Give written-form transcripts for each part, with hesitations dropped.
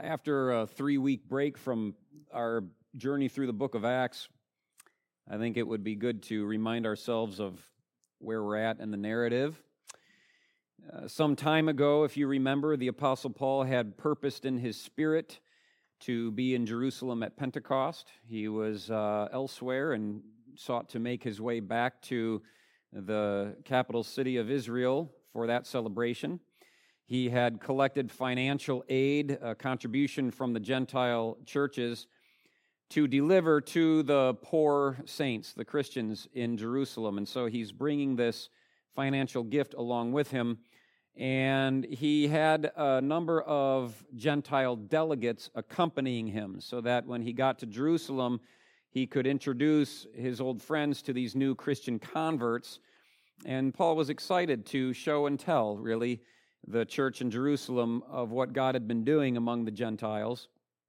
After a 3-week break from our journey through the book of Acts, I think it would be good to remind ourselves of where we're at in the narrative. Some time ago, if you remember, the Apostle Paul had purposed in his spirit to be in Jerusalem at Pentecost. He was elsewhere and sought to make his way back to the capital city of Israel for that celebration. He had collected financial aid, a contribution from the Gentile churches, to deliver to the poor saints, the Christians in Jerusalem. And so he's bringing this financial gift along with him. And he had a number of Gentile delegates accompanying him so that when he got to Jerusalem, he could introduce his old friends to these new Christian converts. And Paul was excited to show and tell, really, the church in Jerusalem of what God had been doing among the Gentiles.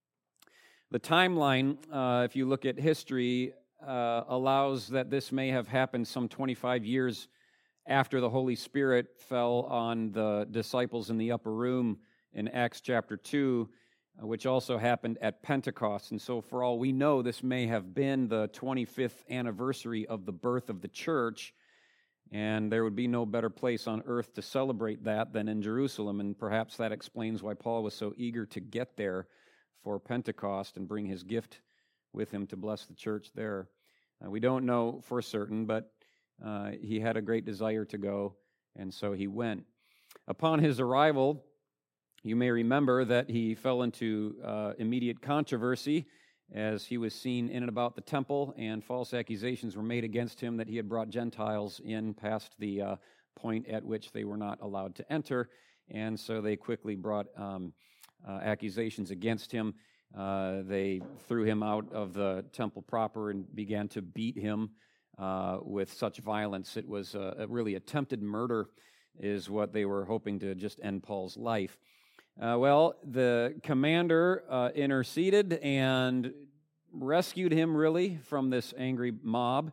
The timeline, if you look at history, allows that this may have happened some 25 years after the Holy Spirit fell on the disciples in the upper room in Acts chapter 2, which also happened at Pentecost. And so for all we know, this may have been the 25th anniversary of the birth of the church, and there would be no better place on earth to celebrate that than in Jerusalem, and perhaps that explains why Paul was so eager to get there for Pentecost and bring his gift with him to bless the church there. We don't know for certain, but he had a great desire to go, and so he went. Upon his arrival, you may remember that he fell into immediate controversy as he was seen in and about the temple, and false accusations were made against him that he had brought Gentiles in past the point at which they were not allowed to enter, and so they quickly brought accusations against him. They threw him out of the temple proper and began to beat him with such violence. It was a really attempted murder is what they were hoping to just end Paul's life. Well, the commander interceded and rescued him, really, from this angry mob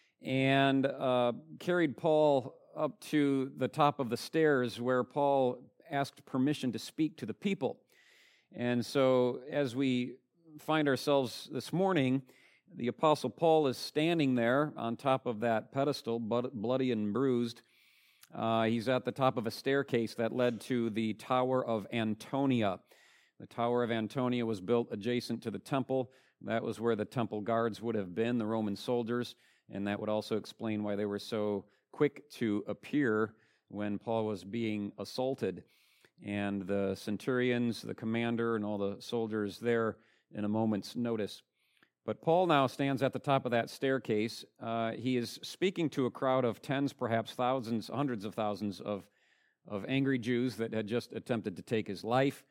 and carried Paul up to the top of the stairs where Paul asked permission to speak to the people. And so as we find ourselves this morning, the Apostle Paul is standing there on top of that pedestal, bloody and bruised. He's at the top of a staircase that led to the Tower of Antonia. The Tower of Antonia was built adjacent to the temple. That was where the temple guards would have been, the Roman soldiers, and that would also explain why they were so quick to appear when Paul was being assaulted. And the centurions, the commander, and all the soldiers there in a moment's notice. But Paul now stands at the top of that staircase. He is speaking to a crowd of tens, perhaps thousands, hundreds of thousands of angry Jews that had just attempted to take his life.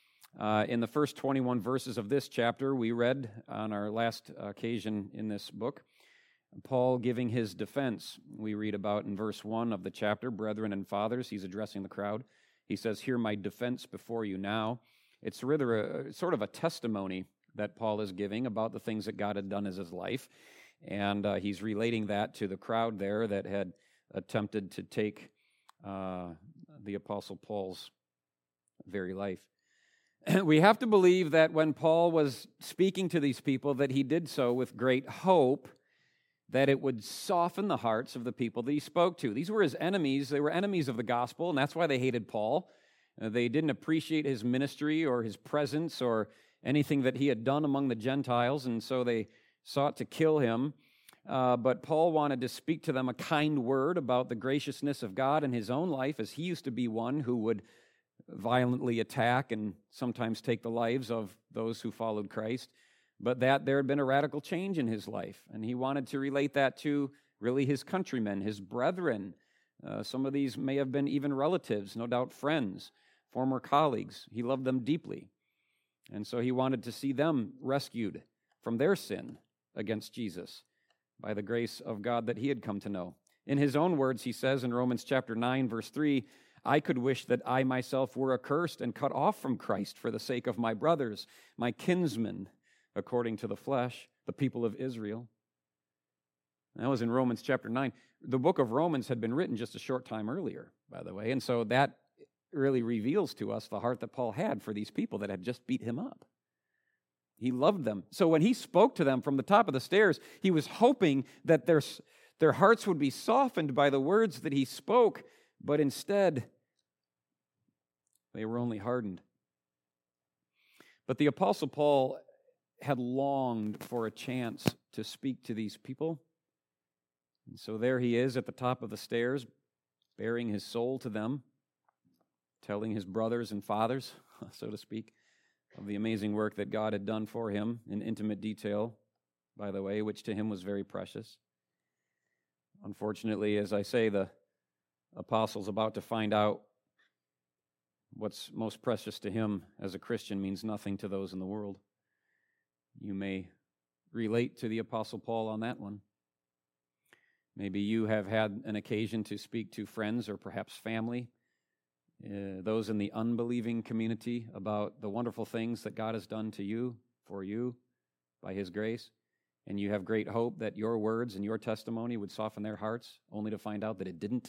In the first 21 verses of this chapter, we read on our last occasion in this book, Paul giving his defense. We read about in verse 1 of the chapter, brethren and fathers, he's addressing the crowd. He says, hear my defense before you now. It's rather sort of a testimony that Paul is giving about the things that God had done in his life. And he's relating that to the crowd there that had attempted to take the Apostle Paul's very life. We have to believe that when Paul was speaking to these people, that he did so with great hope that it would soften the hearts of the people that he spoke to. These were his enemies. They were enemies of the gospel, and that's why they hated Paul. They didn't appreciate his ministry or his presence or anything that he had done among the Gentiles, and so they sought to kill him. But Paul wanted to speak to them a kind word about the graciousness of God in his own life, as he used to be one who would violently attack and sometimes take the lives of those who followed Christ, but that there had been a radical change in his life, and he wanted to relate that to really his countrymen, his brethren. Some of these may have been even relatives, no doubt friends, former colleagues. He loved them deeply. And so he wanted to see them rescued from their sin against Jesus by the grace of God that he had come to know. In his own words, he says in Romans chapter 9, verse 3, I could wish that I myself were accursed and cut off from Christ for the sake of my brothers, my kinsmen, according to the flesh, the people of Israel. That was in Romans chapter 9. The book of Romans had been written just a short time earlier, by the way, and so that really reveals to us the heart that Paul had for these people that had just beat him up. He loved them. So when he spoke to them from the top of the stairs, he was hoping that their hearts would be softened by the words that he spoke, but instead, they were only hardened. But the Apostle Paul had longed for a chance to speak to these people. And so there he is at the top of the stairs, bearing his soul to them, telling his brothers and fathers, so to speak, of the amazing work that God had done for him in intimate detail, by the way, which to him was very precious. Unfortunately, as I say, the apostle's about to find out what's most precious to him as a Christian means nothing to those in the world. You may relate to the Apostle Paul on that one. Maybe you have had an occasion to speak to friends or perhaps family, those in the unbelieving community, about the wonderful things that God has done to you, for you, by His grace, and you have great hope that your words and your testimony would soften their hearts, only to find out that it didn't.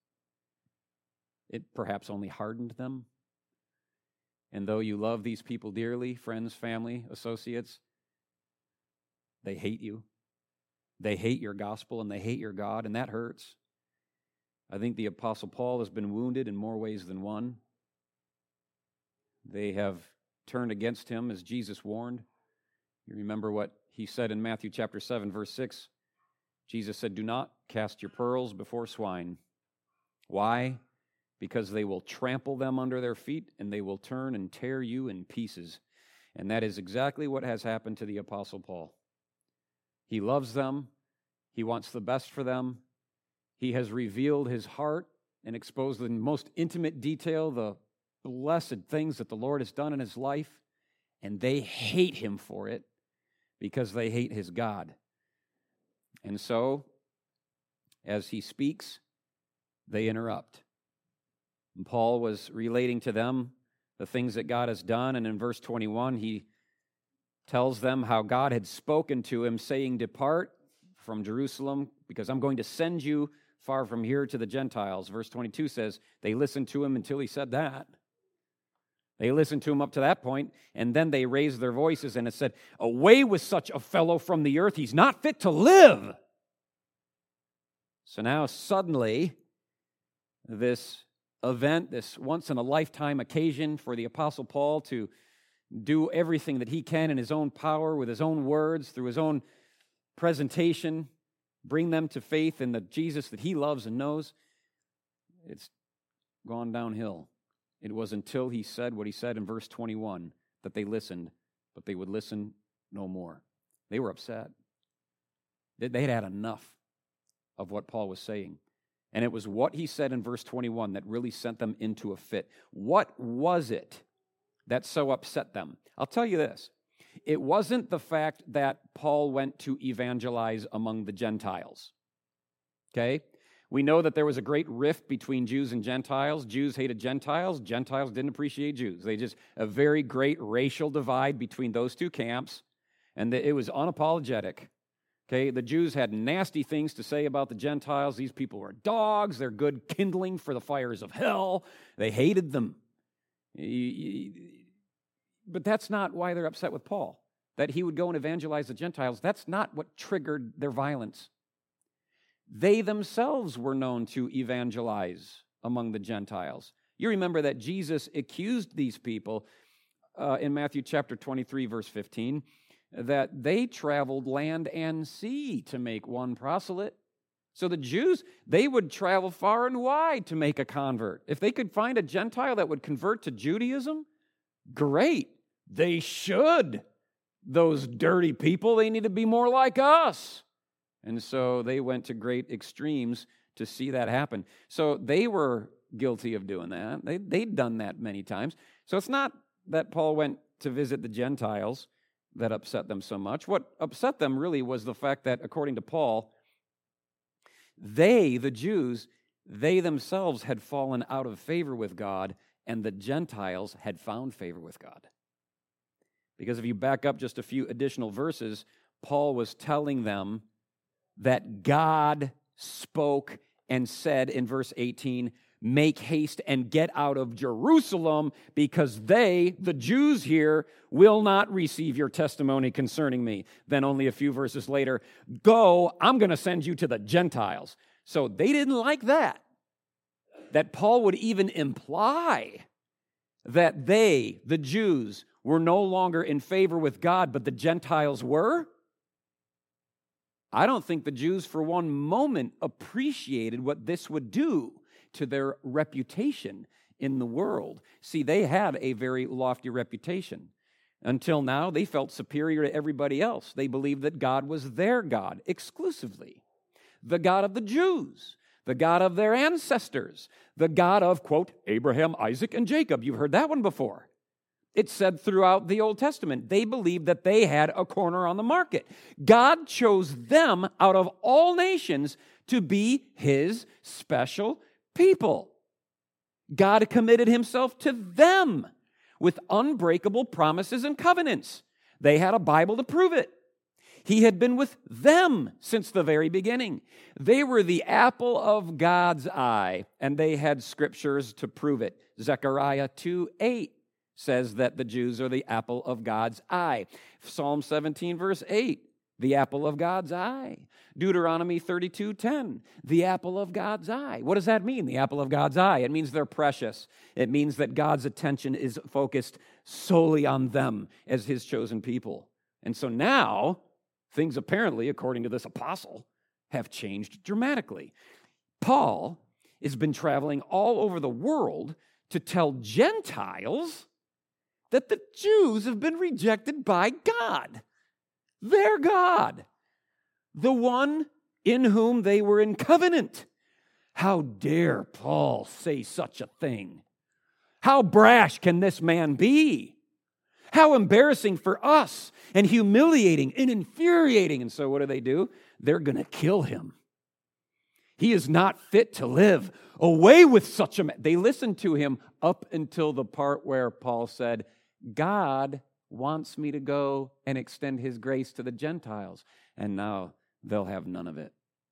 It perhaps only hardened them. And though you love these people dearly, friends, family, associates, they hate you. They hate your gospel and they hate your God, and that hurts. I think the Apostle Paul has been wounded in more ways than one. They have turned against him, as Jesus warned. You remember what he said in Matthew chapter 7, verse 6. Jesus said, "Do not cast your pearls before swine." Why? Because they will trample them under their feet, and they will turn and tear you in pieces. And that is exactly what has happened to the Apostle Paul. He loves them. He wants the best for them. He has revealed his heart and exposed in most intimate detail the blessed things that the Lord has done in his life, and they hate him for it because they hate his God. And so, as he speaks, they interrupt. And Paul was relating to them the things that God has done, and in verse 21, he tells them how God had spoken to him, saying, "Depart from Jerusalem, because I'm going to send you far from here to the Gentiles." Verse 22 says, they listened to him until he said that. They listened to him up to that point, and then they raised their voices, and it said, "Away with such a fellow from the earth, he's not fit to live." So now suddenly, this event, this once-in-a-lifetime occasion for the Apostle Paul to do everything that he can in his own power, with his own words, through his own presentation, bring them to faith in the Jesus that he loves and knows, it's gone downhill. It was until he said what he said in verse 21 that they listened, but they would listen no more. They were upset. They had enough of what Paul was saying. And it was what he said in verse 21 that really sent them into a fit. What was it that so upset them? I'll tell you this. It wasn't the fact that Paul went to evangelize among the Gentiles. Okay? We know that there was a great rift between Jews and Gentiles. Jews hated Gentiles. Gentiles didn't appreciate Jews. They just, a very great racial divide between those two camps, and it was unapologetic. Okay, the Jews had nasty things to say about the Gentiles. These people were dogs. They're good kindling for the fires of hell. They hated them. But that's not why they're upset with Paul, that he would go and evangelize the Gentiles. That's not what triggered their violence. They themselves were known to evangelize among the Gentiles. You remember that Jesus accused these people in Matthew chapter 23, verse 15, that they traveled land and sea to make one proselyte. So the Jews, they would travel far and wide to make a convert. If they could find a Gentile that would convert to Judaism, great. They should. Those dirty people, they need to be more like us. And so they went to great extremes to see that happen. So they were guilty of doing that. They'd done that many times. So it's not that Paul went to visit the Gentiles that upset them so much. What upset them really was the fact that, according to Paul, they, the Jews, they themselves had fallen out of favor with God, and the Gentiles had found favor with God. Because if you back up just a few additional verses, Paul was telling them that God spoke and said in verse 18, make haste and get out of Jerusalem, because they, the Jews here, will not receive your testimony concerning me. Then only a few verses later, go, I'm going to send you to the Gentiles. So they didn't like that Paul would even imply that they, the Jews, were no longer in favor with God, but the Gentiles were. I don't think the Jews for one moment appreciated what this would do to their reputation in the world. See, they had a very lofty reputation. Until now, they felt superior to everybody else. They believed that God was their God exclusively, the God of the Jews, the God of their ancestors, the God of, quote, Abraham, Isaac, and Jacob. You've heard that one before. It's said throughout the Old Testament. They believed that they had a corner on the market. God chose them out of all nations to be his special people. God committed himself to them with unbreakable promises and covenants. They had a Bible to prove it. He had been with them since the very beginning. They were the apple of God's eye, and they had scriptures to prove it. Zechariah 2:8 says that the Jews are the apple of God's eye. Psalm 17, verse 8, the apple of God's eye. Deuteronomy 32:10, the apple of God's eye. What does that mean, the apple of God's eye? It means they're precious. It means that God's attention is focused solely on them as his chosen people. And so now, things apparently, according to this apostle, have changed dramatically. Paul has been traveling all over the world to tell Gentiles that the Jews have been rejected by God, their God, the one in whom they were in covenant. How dare Paul say such a thing? How brash can this man be? How embarrassing for us, and humiliating and infuriating. And so what do? They're going to kill him. He is not fit to live. Away with such a man. They listened to him up until the part where Paul said, God wants me to go and extend his grace to the Gentiles. And now they'll have none of it.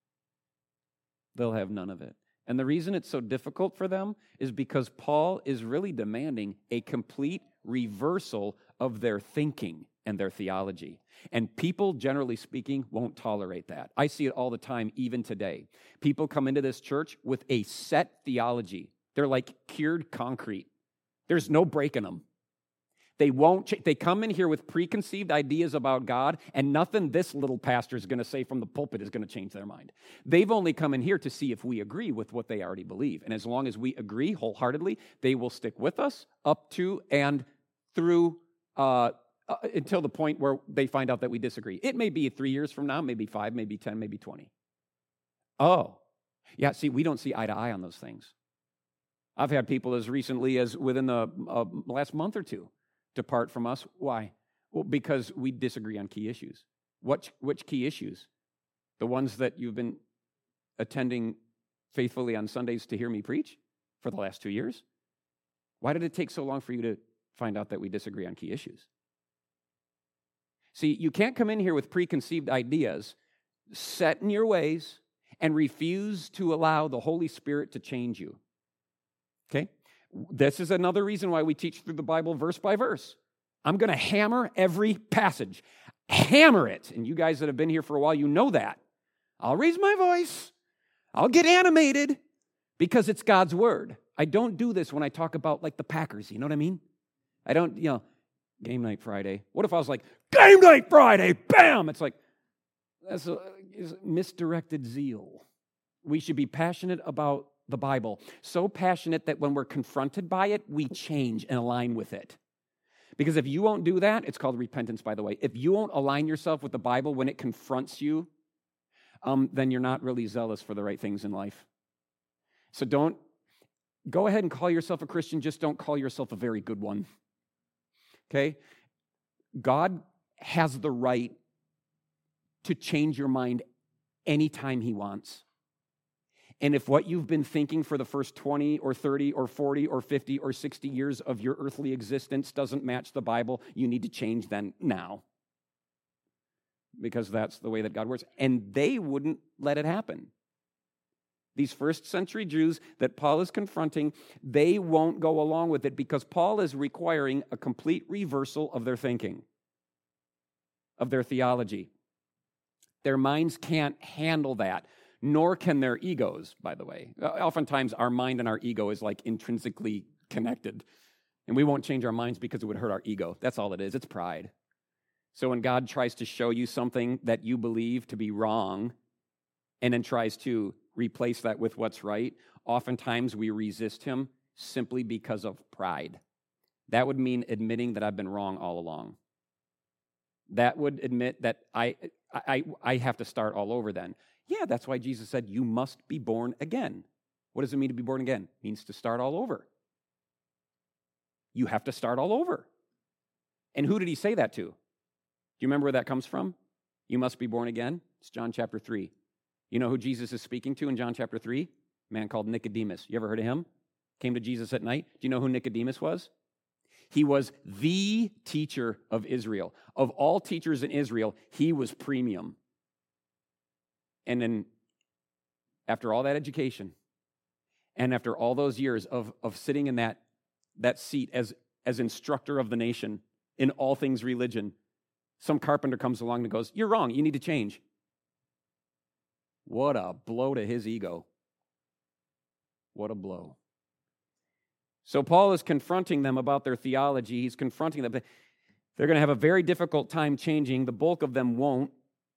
They'll have none of it. And the reason it's so difficult for them is because Paul is really demanding a complete reversal of their thinking and their theology. And people, generally speaking, won't tolerate that. I see it all the time, even today. People come into this church with a set theology. They're like cured concrete. There's no breaking them. They won't. They come in here with preconceived ideas about God, and nothing this little pastor is going to say from the pulpit is going to change their mind. They've only come in here to see if we agree with what they already believe. And as long as we agree wholeheartedly, they will stick with us up to and through until the point where they find out that we disagree. It may be 3 years from now, maybe 5, maybe 10, maybe 20. Oh, yeah, see, we don't see eye to eye on those things. I've had people as recently as within the last month or two depart from us. Why? Well, because we disagree on key issues. Which key issues? The ones that you've been attending faithfully on Sundays to hear me preach for the last 2 years? Why did it take so long for you to find out that we disagree on key issues? See, you can't come in here with preconceived ideas, set in your ways, and refuse to allow the Holy Spirit to change you. Okay? This is another reason why we teach through the Bible verse by verse. I'm going to hammer every passage. Hammer it. And you guys that have been here for a while, you know that. I'll raise my voice. I'll get animated because it's God's word. I don't do this when I talk about like the Packers. You know what I mean? I don't, game night Friday. What if I was like, game night Friday, bam! It's like, that's a misdirected zeal. We should be passionate about the Bible. So passionate that when we're confronted by it, we change and align with it. Because if you won't do that, it's called repentance, by the way. If you won't align yourself with the Bible when it confronts you, then you're not really zealous for the right things in life. So don't go ahead and call yourself a Christian, just don't call yourself a very good one. Okay? God has the right to change your mind anytime he wants. And if what you've been thinking for the first 20 or 30 or 40 or 50 or 60 years of your earthly existence doesn't match the Bible, you need to change then now. Because that's the way that God works. And they wouldn't let it happen. These first century Jews that Paul is confronting, they won't go along with it because Paul is requiring a complete reversal of their thinking, of their theology. Their minds can't handle that, nor can their egos, by the way. Oftentimes, our mind and our ego is like intrinsically connected, and we won't change our minds because it would hurt our ego. That's all it is. It's pride. So when God tries to show you something that you believe to be wrong and then tries to replace that with what's right, oftentimes we resist him simply because of pride. That would mean admitting that I've been wrong all along. That would admit that I have to start all over then. Yeah, that's why Jesus said, you must be born again. What does it mean to be born again? It means to start all over. You have to start all over. And who did he say that to? Do you remember where that comes from? You must be born again. It's John chapter 3. You know who Jesus is speaking to in John chapter 3? A man called Nicodemus. You ever heard of him? Came to Jesus at night. Do you know who Nicodemus was? He was the teacher of Israel. Of all teachers in Israel, he was premium. And then after all that education, and after all those years of sitting in that seat as instructor of the nation in all things religion, some carpenter comes along and goes, you're wrong, you need to change. What a blow to his ego. What a blow. So Paul is confronting them about their theology. He's confronting them. They're going to have a very difficult time changing. The bulk of them won't.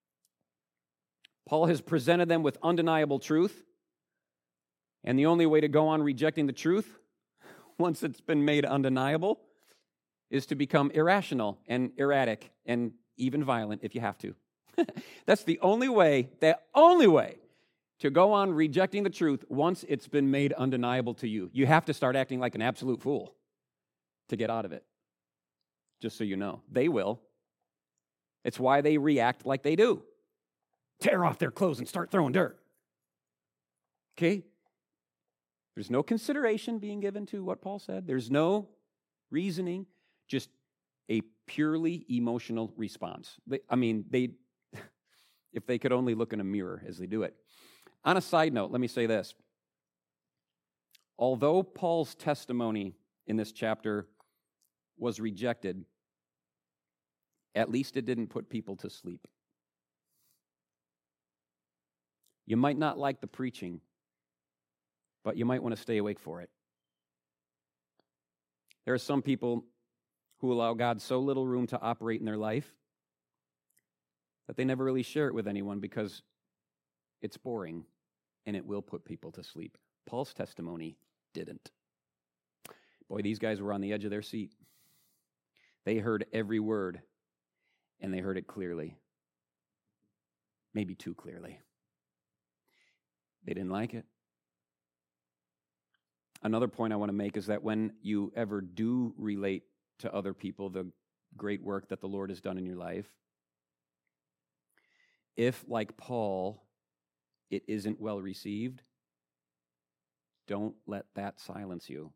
Paul has presented them with undeniable truth. And the only way to go on rejecting the truth, once it's been made undeniable, is to become irrational and erratic and even violent if you have to. That's the only way to go on rejecting the truth once it's been made undeniable to you. You have to start acting like an absolute fool to get out of it. Just so you know. They will. It's why they react like they do. Tear off their clothes and start throwing dirt. Okay? There's no consideration being given to what Paul said. There's no reasoning, just a purely emotional response. If they could only look in a mirror as they do it. On a side note, let me say this. Although Paul's testimony in this chapter was rejected, at least it didn't put people to sleep. You might not like the preaching, but you might want to stay awake for it. There are some people who allow God so little room to operate in their life that they never really share it with anyone because it's boring and it will put people to sleep. Paul's testimony didn't. Boy, these guys were on the edge of their seat. They heard every word and they heard it clearly. Maybe too clearly. They didn't like it. Another point I want to make is that when you ever do relate to other people the great work that the Lord has done in your life, if, like Paul, it isn't well received, don't let that silence you.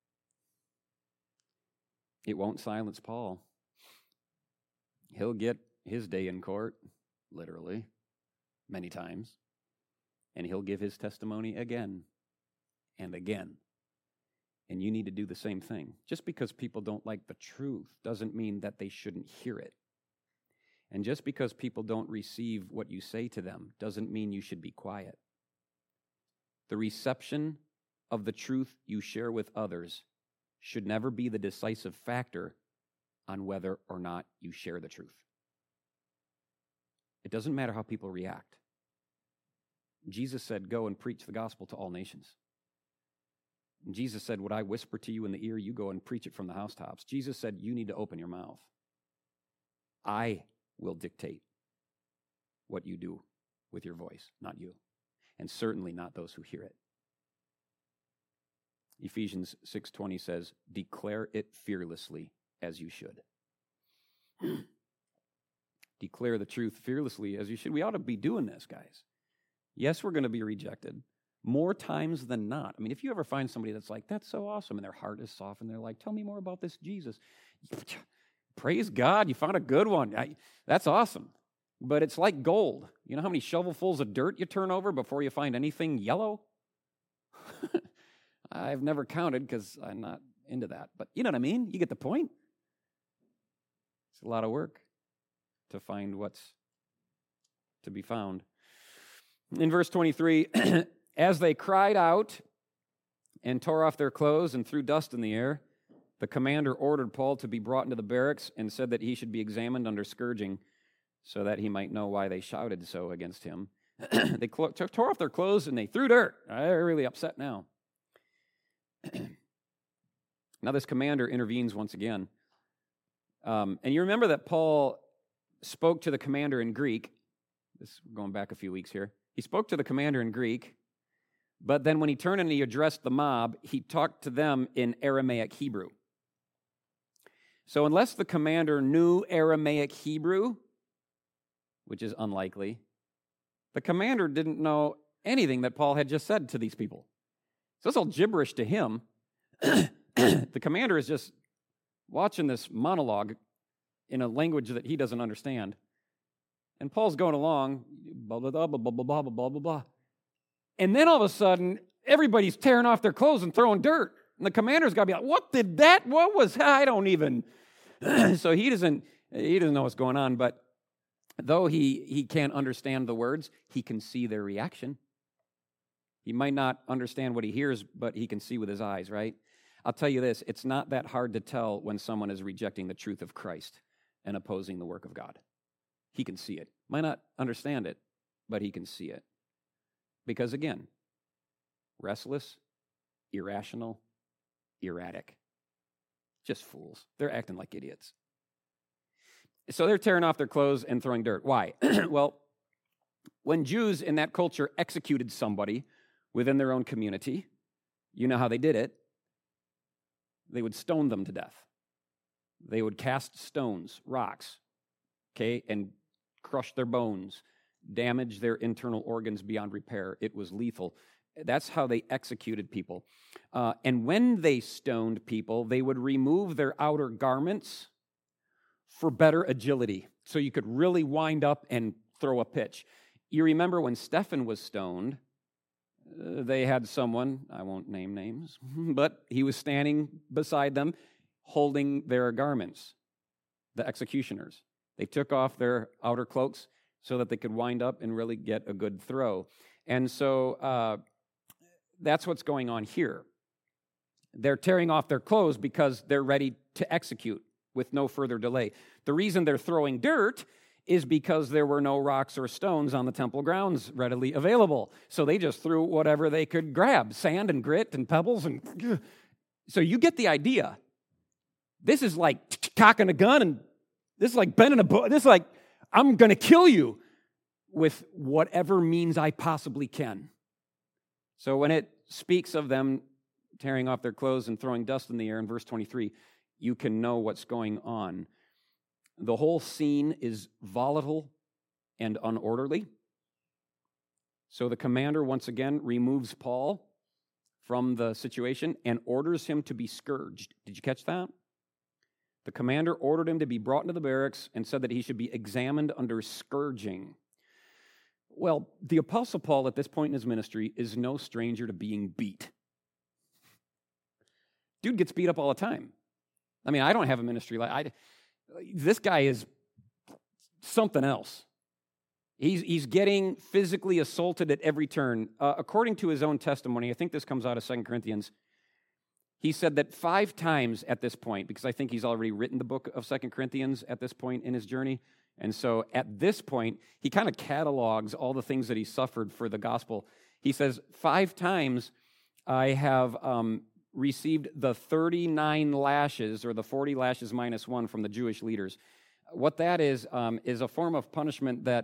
It won't silence Paul. He'll get his day in court, literally, many times, and he'll give his testimony again and again. And you need to do the same thing. Just because people don't like the truth doesn't mean that they shouldn't hear it. And just because people don't receive what you say to them doesn't mean you should be quiet. The reception of the truth you share with others should never be the decisive factor on whether or not you share the truth. It doesn't matter how people react. Jesus said, go and preach the gospel to all nations. And Jesus said, what I whisper to you in the ear, you go and preach it from the housetops. Jesus said, you need to open your mouth. I will dictate what you do with your voice, not you. And certainly not those who hear it. Ephesians 6:20 says, declare it fearlessly as you should. Declare the truth fearlessly as you should. We ought to be doing this, guys. Yes, we're going to be rejected more times than not. I mean, if you ever find somebody that's like, that's so awesome, and their heart is soft, and they're like, tell me more about this Jesus. Praise God, you found a good one. That's awesome. But it's like gold. You know how many shovelfuls of dirt you turn over before you find anything yellow? I've never counted because I'm not into that. But you know what I mean? You get the point. It's a lot of work to find what's to be found. In verse 23, as they cried out and tore off their clothes and threw dust in the air, the commander ordered Paul to be brought into the barracks and said that he should be examined under scourging so that he might know why they shouted so against him. They tore off their clothes and they threw dirt. They're really upset now. Now this commander intervenes once again. And you remember that Paul spoke to the commander in Greek. This going back a few weeks here. He spoke to the commander in Greek, but then when he turned and he addressed the mob, he talked to them in Aramaic Hebrew. So unless the commander knew Aramaic Hebrew, which is unlikely, the commander didn't know anything that Paul had just said to these people. So it's all gibberish to him. The commander is just watching this monologue in a language that he doesn't understand. And Paul's going along, blah, blah, blah, blah, blah, blah, blah, blah, blah, blah. And then all of a sudden, everybody's tearing off their clothes and throwing dirt. And the commander's got to be like, what was, I don't even. So he doesn't know what's going on, but though he can't understand the words, he can see their reaction. He might not understand what he hears, but he can see with his eyes, right? I'll tell you this, it's not that hard to tell when someone is rejecting the truth of Christ and opposing the work of God. He can see it. Might not understand it, but he can see it. Because again, restless, irrational, erratic. Just fools. They're acting like idiots. So they're tearing off their clothes and throwing dirt. Why? Well, when Jews in that culture executed somebody within their own community, you know how they did it. They would stone them to death. They would cast stones, rocks, okay, and crush their bones, damage their internal organs beyond repair. It was lethal. That's how they executed people. And when they stoned people, they would remove their outer garments for better agility, so you could really wind up and throw a pitch. You remember when Stephen was stoned, they had someone, I won't name names, but he was standing beside them holding their garments, the executioners. They took off their outer cloaks so that they could wind up and really get a good throw. And so that's what's going on here. They're tearing off their clothes because they're ready to execute with no further delay. The reason they're throwing dirt is because there were no rocks or stones on the temple grounds readily available. So they just threw whatever they could grab, sand and grit and pebbles. And so you get the idea. This is like cocking a gun, and this is like bending a bow. This is like, I'm going to kill you with whatever means I possibly can. So when it speaks of them tearing off their clothes and throwing dust in the air in verse 23, you can know what's going on. The whole scene is volatile and unorderly. So the commander once again removes Paul from the situation and orders him to be scourged. Did you catch that? The commander ordered him to be brought into the barracks and said that he should be examined under scourging. Well, the Apostle Paul at this point in his ministry is no stranger to being beat. Dude gets beat up all the time. I mean, I don't have a ministry like this guy is something else. He's getting physically assaulted at every turn. According to his own testimony, I think this comes out of 2 Corinthians, he said that 5 times at this point, because I think he's already written the book of 2 Corinthians at this point in his journey, and so at this point, he kind of catalogs all the things that he suffered for the gospel. He says, 5 times I have received the 39 lashes, or the 40 lashes minus 1 from the Jewish leaders. What that is a form of punishment that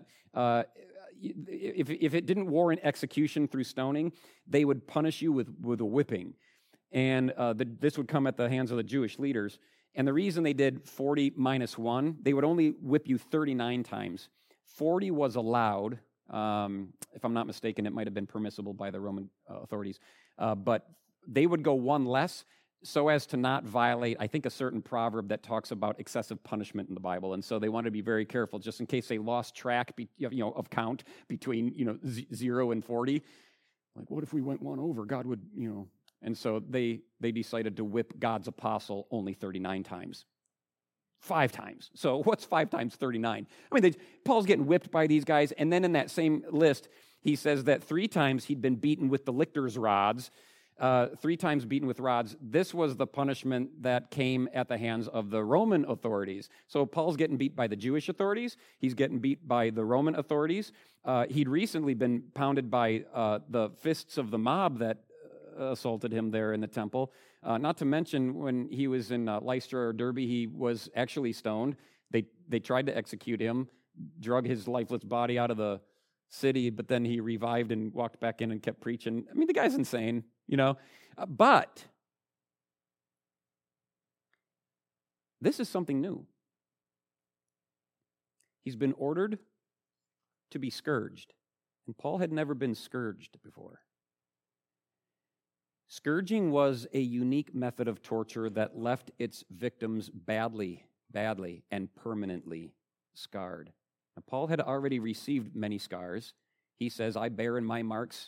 if it didn't warrant execution through stoning, they would punish you with a whipping. And this would come at the hands of the Jewish leaders. And the reason they did 40 minus 1, they would only whip you 39 times. 40 was allowed. If I'm not mistaken, it might have been permissible by the Roman authorities. But they would go 1 less so as to not violate, I think, a certain proverb that talks about excessive punishment in the Bible. And so they wanted to be very careful, just in case they lost track of count between 0 and 40. Like, what if we went one over? God would, And so they decided to whip God's apostle only 39 times. 5 times. So what's 5 times 39? I mean, Paul's getting whipped by these guys, and then in that same list, he says that 3 times he'd been beaten with the lictors' rods, 3 times beaten with rods. This was the punishment that came at the hands of the Roman authorities. So Paul's getting beat by the Jewish authorities. He's getting beat by the Roman authorities. He'd recently been pounded by the fists of the mob that assaulted him there in the temple. Not to mention when he was in Lystra or Derbe, he was actually stoned. They tried to execute him, drug his lifeless body out of the city, but then he revived and walked back in and kept preaching. I mean, the guy's insane, but this is something new. He's been ordered to be scourged, and Paul had never been scourged before. Scourging was a unique method of torture that left its victims badly and permanently scarred. Now, Paul had already received many scars. He says, I bear in my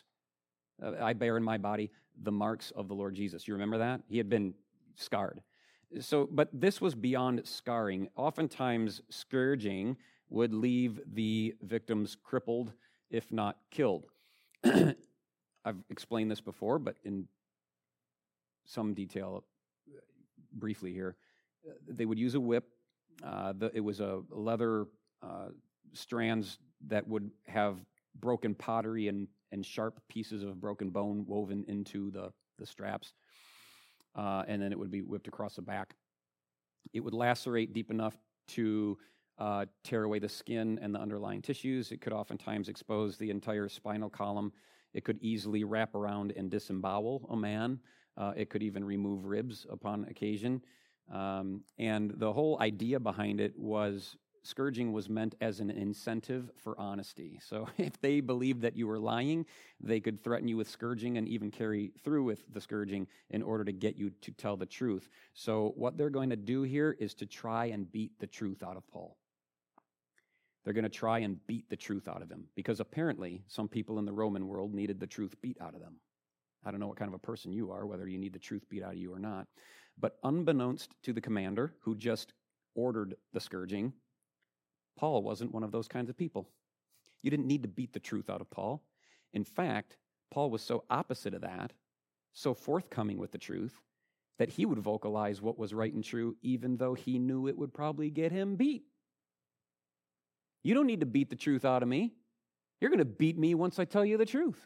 body the marks of the Lord Jesus. You remember that? He had been scarred. But this was beyond scarring. Oftentimes, scourging would leave the victims crippled, if not killed. I've explained this before, but in some detail briefly here. They would use a whip. It was a leather strands that would have broken pottery and sharp pieces of broken bone woven into the straps. And then it would be whipped across the back. It would lacerate deep enough to tear away the skin and the underlying tissues. It could oftentimes expose the entire spinal column. It could easily wrap around and disembowel a man. It could even remove ribs upon occasion. And the whole idea behind it was scourging was meant as an incentive for honesty. So if they believed that you were lying, they could threaten you with scourging and even carry through with the scourging in order to get you to tell the truth. So what they're going to do here is to try and beat the truth out of Paul. They're going to try and beat the truth out of him because apparently some people in the Roman world needed the truth beat out of them. I don't know what kind of a person you are, whether you need the truth beat out of you or not. But unbeknownst to the commander who just ordered the scourging, Paul wasn't one of those kinds of people. You didn't need to beat the truth out of Paul. In fact, Paul was so opposite of that, so forthcoming with the truth, that he would vocalize what was right and true even though he knew it would probably get him beat. You don't need to beat the truth out of me. You're going to beat me once I tell you the truth.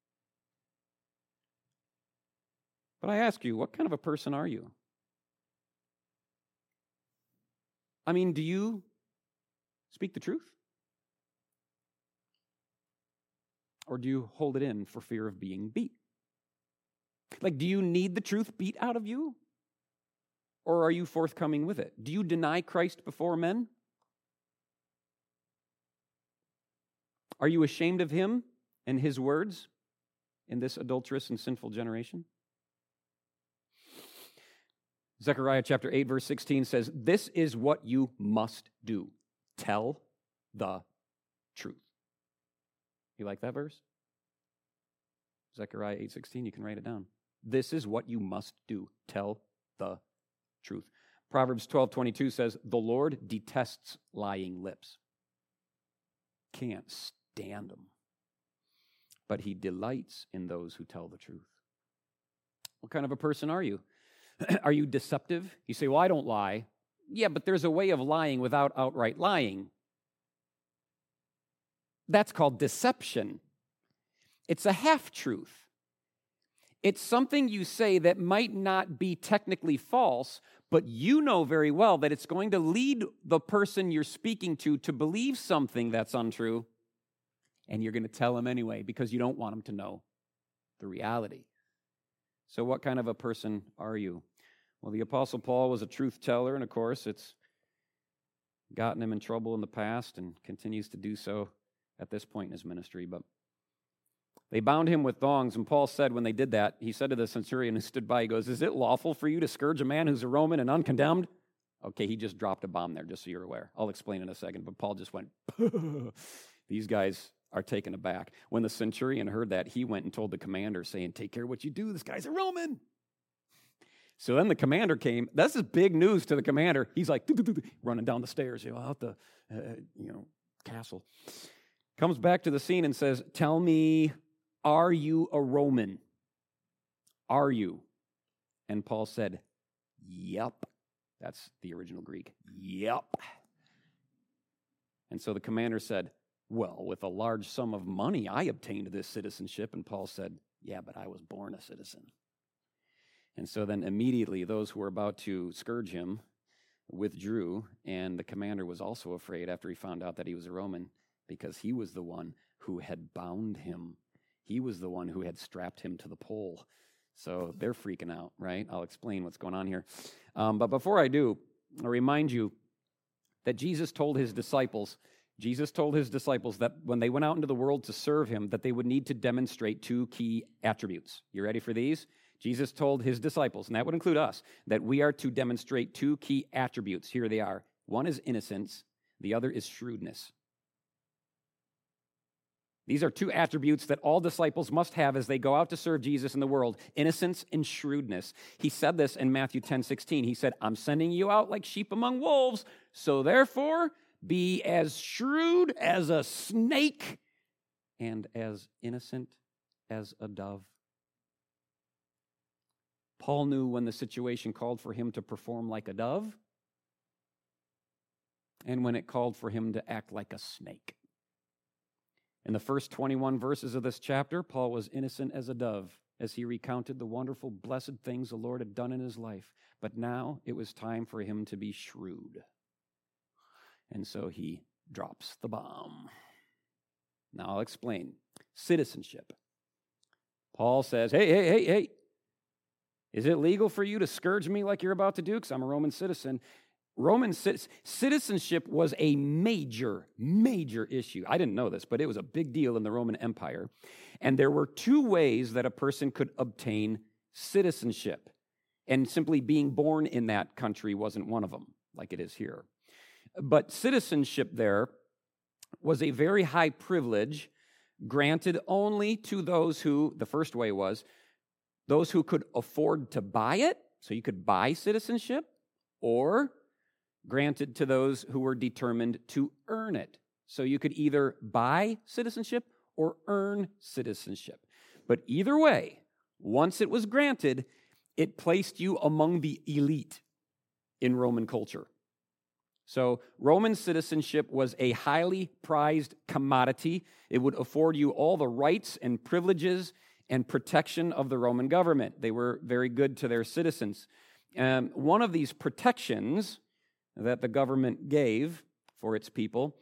But I ask you, what kind of a person are you? I mean, do you speak the truth? Or do you hold it in for fear of being beat? Like, do you need the truth beat out of you? Or are you forthcoming with it? Do you deny Christ before men? Are you ashamed of him and his words in this adulterous and sinful generation? Zechariah chapter 8, verse 16 says, "This is what you must do. Tell the truth." You like that verse? Zechariah 8:16, you can write it down. This is what you must do. Tell the truth. Proverbs 12:22 says, "The Lord detests lying lips." Can't stand them. But he delights in those who tell the truth. What kind of a person are you? Are you deceptive? You say, well, I don't lie. Yeah, but there's a way of lying without outright lying. That's called deception. It's a half-truth. It's something you say that might not be technically false, but you know very well that it's going to lead the person you're speaking to believe something that's untrue, and you're going to tell them anyway because you don't want them to know the reality. So what kind of a person are you? Well, the Apostle Paul was a truth teller, and of course, it's gotten him in trouble in the past and continues to do so at this point in his ministry. But they bound him with thongs, and Paul said when they did that, he said to the centurion who stood by, he goes, "Is it lawful for you to scourge a man who's a Roman and uncondemned?" Okay, he just dropped a bomb there, just so you're aware. I'll explain in a second, but Paul just went, these guys are taken aback. When the centurion heard that, he went and told the commander, saying, take care of what you do. This guy's a Roman. So then the commander came. This is big news to the commander. He's like, running down the stairs, out the castle. Comes back to the scene and says, tell me, are you a Roman? Are you? And Paul said, yep. That's the original Greek. Yep. And so the commander said, well, with a large sum of money, I obtained this citizenship. And Paul said, yeah, but I was born a citizen. And so then immediately those who were about to scourge him withdrew, and the commander was also afraid after he found out that he was a Roman, because he was the one who had bound him. He was the one who had strapped him to the pole. So they're freaking out, right? I'll explain what's going on here. But before I do, I'll remind you that Jesus told his disciples that when they went out into the world to serve him, that they would need to demonstrate two key attributes. You ready for these? Jesus told his disciples, and that would include us, that we are to demonstrate two key attributes. Here they are. One is innocence. The other is shrewdness. These are two attributes that all disciples must have as they go out to serve Jesus in the world, innocence and shrewdness. He said this in Matthew 10:16. He said, I'm sending you out like sheep among wolves, so therefore be as shrewd as a snake and as innocent as a dove. Paul knew when the situation called for him to perform like a dove and when it called for him to act like a snake. In the first 21 verses of this chapter, Paul was innocent as a dove as he recounted the wonderful, blessed things the Lord had done in his life. But now it was time for him to be shrewd. And so he drops the bomb. Now I'll explain. Citizenship. Paul says, hey. Is it legal for you to scourge me like you're about to do? Because I'm a Roman citizen. Roman citizenship was a major issue. I didn't know this, but it was a big deal in the Roman Empire. And there were two ways that a person could obtain citizenship. And simply being born in that country wasn't one of them, like it is here. But citizenship there was a very high privilege granted only to those who, the first way was, those who could afford to buy it, so you could buy citizenship, or granted to those who were determined to earn it. So you could either buy citizenship or earn citizenship. But either way, once it was granted, it placed you among the elite in Roman culture. So Roman citizenship was a highly prized commodity. It would afford you all the rights and privileges and protection of the Roman government. They were very good to their citizens. One of these protections that the government gave for its people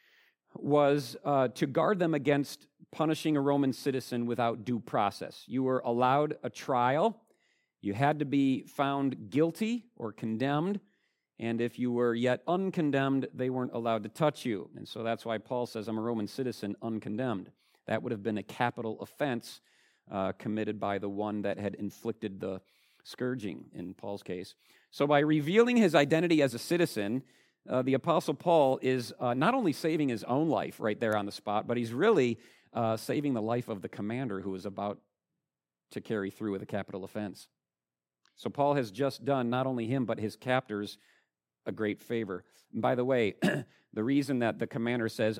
was to guard them against punishing a Roman citizen without due process. You were allowed a trial. You had to be found guilty or condemned. And if you were yet uncondemned, they weren't allowed to touch you. And so that's why Paul says, I'm a Roman citizen uncondemned. That would have been a capital offense committed by the one that had inflicted the scourging in Paul's case. So by revealing his identity as a citizen, the Apostle Paul is not only saving his own life right there on the spot, but he's really saving the life of the commander who is about to carry through with a capital offense. So Paul has just done not only him, but his captors a great favor. And by the way, the reason that the commander says,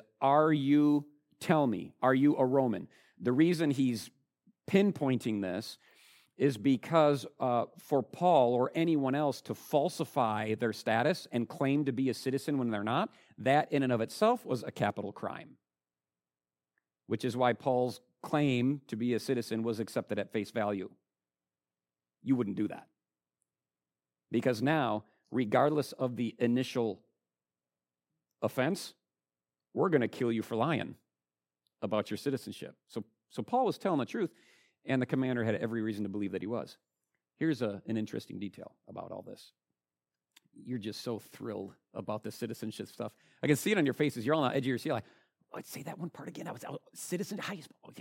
tell me, are you a Roman? The reason he's pinpointing this is because for Paul or anyone else to falsify their status and claim to be a citizen when they're not, that in and of itself was a capital crime, which is why Paul's claim to be a citizen was accepted at face value. You wouldn't do that. Because now, regardless of the initial offense, we're going to kill you for lying about your citizenship. So Paul was telling the truth, and the commander had every reason to believe that he was. Here's an interesting detail about all this. You're just so thrilled about the citizenship stuff. I can see it on your faces. You're all on the edge of your seat, like, oh, say that one part again. I was citizen. How you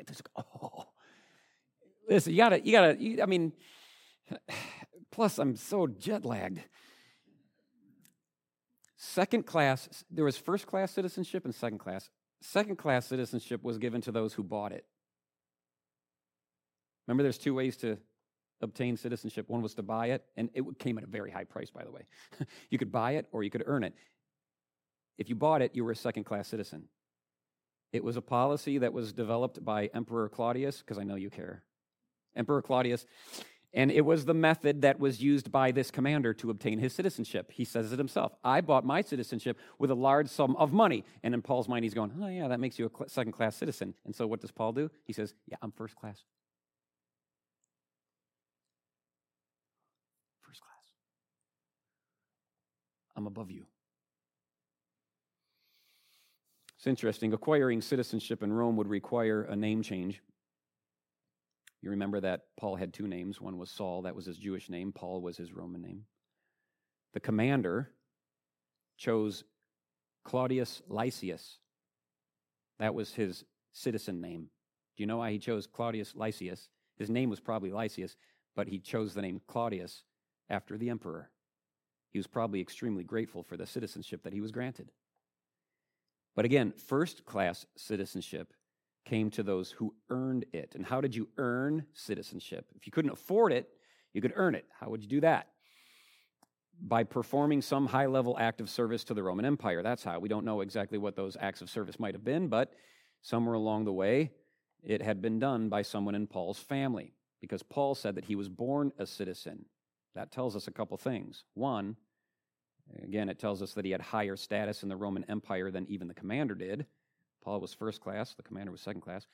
listen, you gotta. I mean, plus I'm so jet lagged. Second class. There was first class citizenship and second class. Second-class citizenship was given to those who bought it. Remember, there's two ways to obtain citizenship. One was to buy it, and it came at a very high price, by the way. You could buy it or you could earn it. If you bought it, you were a second-class citizen. It was a policy that was developed by Emperor Claudius, because I know you care. Emperor Claudius. And it was the method that was used by this commander to obtain his citizenship. He says it himself. I bought my citizenship with a large sum of money. And in Paul's mind, he's going, oh yeah, that makes you a second-class citizen. And so what does Paul do? He says, yeah, I'm first class. First class. I'm above you. It's interesting. Acquiring citizenship in Rome would require a name change. You remember that Paul had two names. One was Saul, that was his Jewish name. Paul was his Roman name. The commander chose Claudius Lysias. That was his citizen name. Do you know why he chose Claudius Lysias? His name was probably Lysias, but he chose the name Claudius after the emperor. He was probably extremely grateful for the citizenship that he was granted. But again, first-class citizenship came to those who earned it. And how did you earn citizenship? If you couldn't afford it, you could earn it. How would you do that? By performing some high-level act of service to the Roman Empire. That's how. We don't know exactly what those acts of service might have been, but somewhere along the way, it had been done by someone in Paul's family, because Paul said that he was born a citizen. That tells us a couple things. One, again, it tells us that he had higher status in the Roman Empire than even the commander did. Paul was first class, the commander was second class.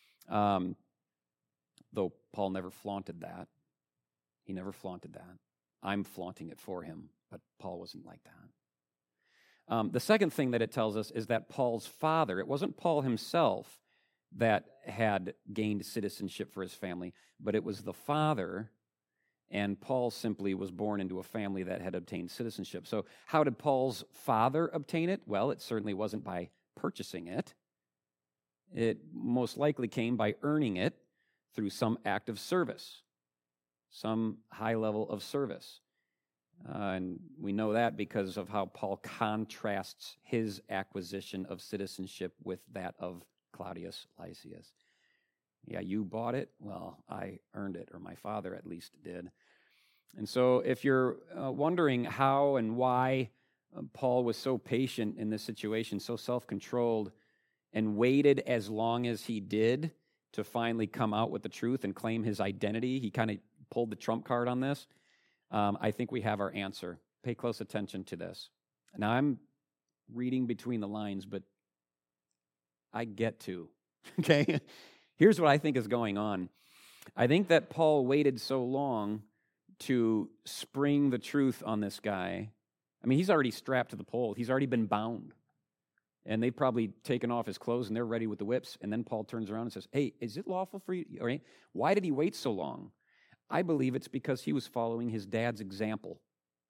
Though Paul never flaunted that. He never flaunted that. I'm flaunting it for him, but Paul wasn't like that. The second thing that it tells us is that Paul's father, it wasn't Paul himself that had gained citizenship for his family, but it was the father, and Paul simply was born into a family that had obtained citizenship. So how did Paul's father obtain it? Well, it certainly wasn't by purchasing it. It most likely came by earning it through some act of service, some high level of service. And we know that because of how Paul contrasts his acquisition of citizenship with that of Claudius Lysias. Yeah, you bought it. Well, I earned it, or my father at least did. And so if you're wondering how and why Paul was so patient in this situation, so self-controlled, and waited as long as he did to finally come out with the truth and claim his identity, he kind of pulled the trump card on this. I think we have our answer. Pay close attention to this. Now, I'm reading between the lines, but I get to, okay? Here's what I think is going on. I think that Paul waited so long to spring the truth on this guy. I mean, he's already strapped to the pole. He's already been bound. And they've probably taken off his clothes and they're ready with the whips. And then Paul turns around and says, hey, is it lawful for you? All right. Why did he wait so long? I believe it's because he was following his dad's example.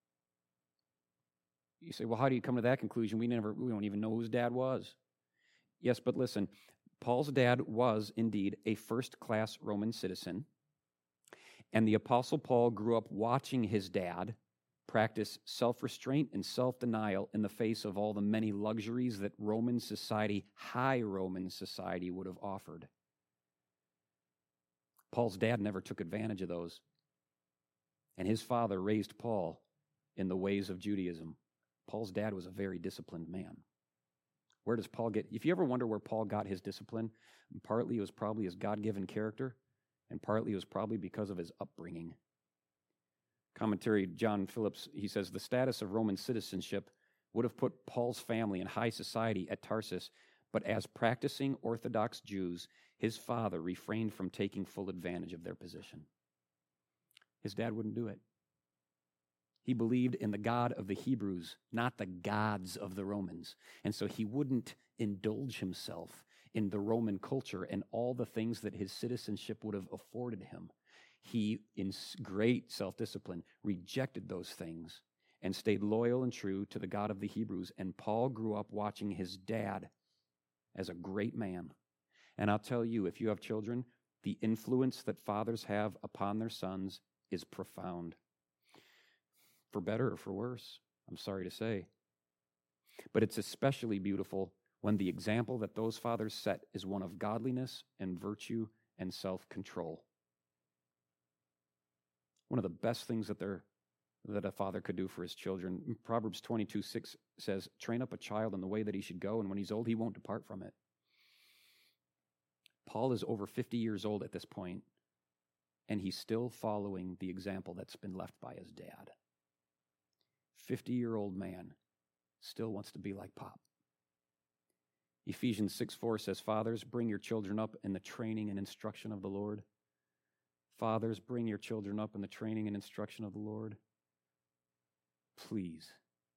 You say, well, how do you come to that conclusion? We don't even know who his dad was. Yes, but listen, Paul's dad was indeed a first-class Roman citizen. And the Apostle Paul grew up watching his dad practice self-restraint and self-denial in the face of all the many luxuries that Roman society, high Roman society, would have offered. Paul's dad never took advantage of those. And his father raised Paul in the ways of Judaism. Paul's dad was a very disciplined man. Where does Paul get, if you ever wonder where Paul got his discipline, partly it was probably his God-given character, and partly it was probably because of his upbringing. Commentary, John Phillips, he says, the status of Roman citizenship would have put Paul's family in high society at Tarsus, but as practicing Orthodox Jews, his father refrained from taking full advantage of their position. His dad wouldn't do it. He believed in the God of the Hebrews, not the gods of the Romans. And so he wouldn't indulge himself in the Roman culture and all the things that his citizenship would have afforded him. He, in great self-discipline, rejected those things and stayed loyal and true to the God of the Hebrews. And Paul grew up watching his dad as a great man. And I'll tell you, if you have children, the influence that fathers have upon their sons is profound. For better or for worse, I'm sorry to say. But it's especially beautiful when the example that those fathers set is one of godliness and virtue and self-control. One of the best things that a father could do for his children. Proverbs 22:6 says, train up a child in the way that he should go, and when he's old, he won't depart from it. Paul is over 50 years old at this point, and he's still following the example that's been left by his dad. 50-year-old man still wants to be like Pop. Ephesians 6:4 says, fathers, bring your children up in the training and instruction of the Lord. Fathers, bring your children up in the training and instruction of the Lord. Please.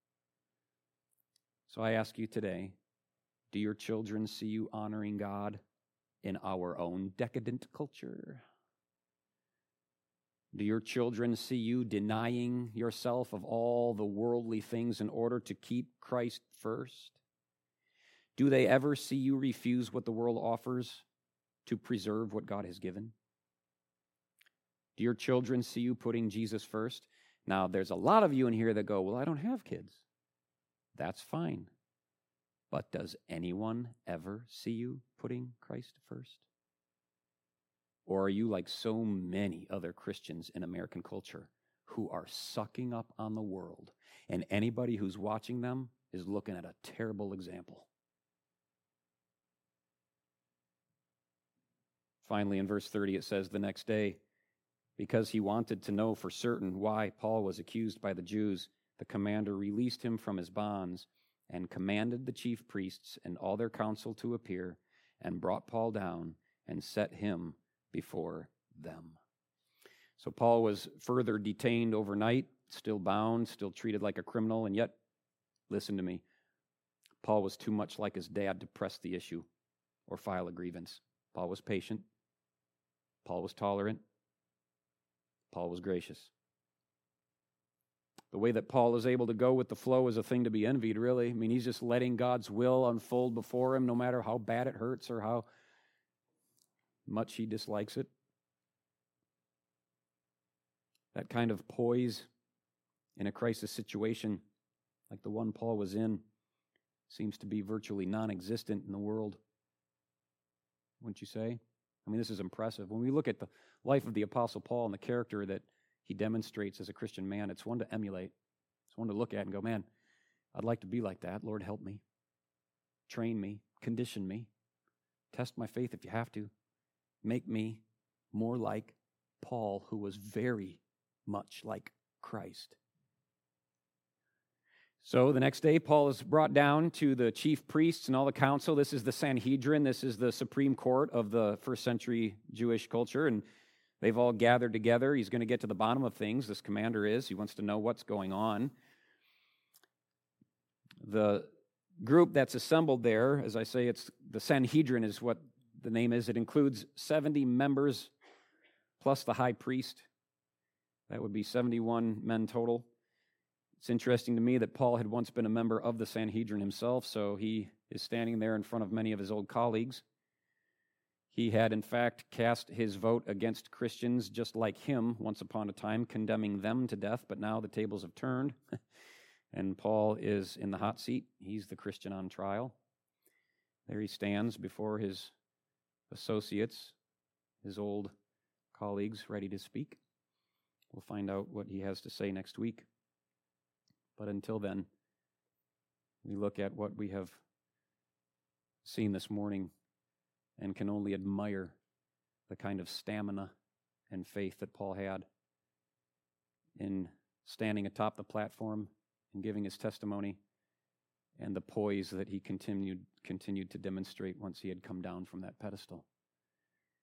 So I ask you today, do your children see you honoring God in our own decadent culture? Do your children see you denying yourself of all the worldly things in order to keep Christ first? Do they ever see you refuse what the world offers to preserve what God has given? Do your children see you putting Jesus first? Now, there's a lot of you in here that go, well, I don't have kids. That's fine. But does anyone ever see you putting Christ first? Or are you like so many other Christians in American culture who are sucking up on the world, and anybody who's watching them is looking at a terrible example? Finally, in verse 30, it says, the next day, because he wanted to know for certain why Paul was accused by the Jews, the commander released him from his bonds and commanded the chief priests and all their council to appear, and brought Paul down and set him before them. So Paul was further detained overnight, still bound, still treated like a criminal, and yet, listen to me, Paul was too much like his dad to press the issue or file a grievance. Paul was patient. Paul was tolerant. Paul was gracious. The way that Paul is able to go with the flow is a thing to be envied, really. I mean, he's just letting God's will unfold before him, no matter how bad it hurts or how much he dislikes it. That kind of poise in a crisis situation like the one Paul was in seems to be virtually non-existent in the world. Wouldn't you say? I mean, this is impressive. When we look at the life of the Apostle Paul and the character that he demonstrates as a Christian man, it's one to emulate. It's one to look at and go, man, I'd like to be like that. Lord, help me. Train me. Condition me. Test my faith if you have to. Make me more like Paul, who was very much like Christ. So the next day, Paul is brought down to the chief priests and all the council. This is the Sanhedrin. This is the Supreme Court of the first century Jewish culture. And they've all gathered together. He's going to get to the bottom of things. This commander is. He wants to know what's going on. The group that's assembled there, as I say, it's the Sanhedrin is what the name is. It includes 70 members plus the high priest. That would be 71 men total. It's interesting to me that Paul had once been a member of the Sanhedrin himself, so he is standing there in front of many of his old colleagues. He had, in fact, cast his vote against Christians just like him once upon a time, condemning them to death, but now the tables have turned, and Paul is in the hot seat. He's the Christian on trial. There he stands before his associates, his old colleagues, ready to speak. We'll find out what he has to say next week. But until then, we look at what we have seen this morning and can only admire the kind of stamina and faith that Paul had in standing atop the platform and giving his testimony, and the poise that he continued to demonstrate once he had come down from that pedestal.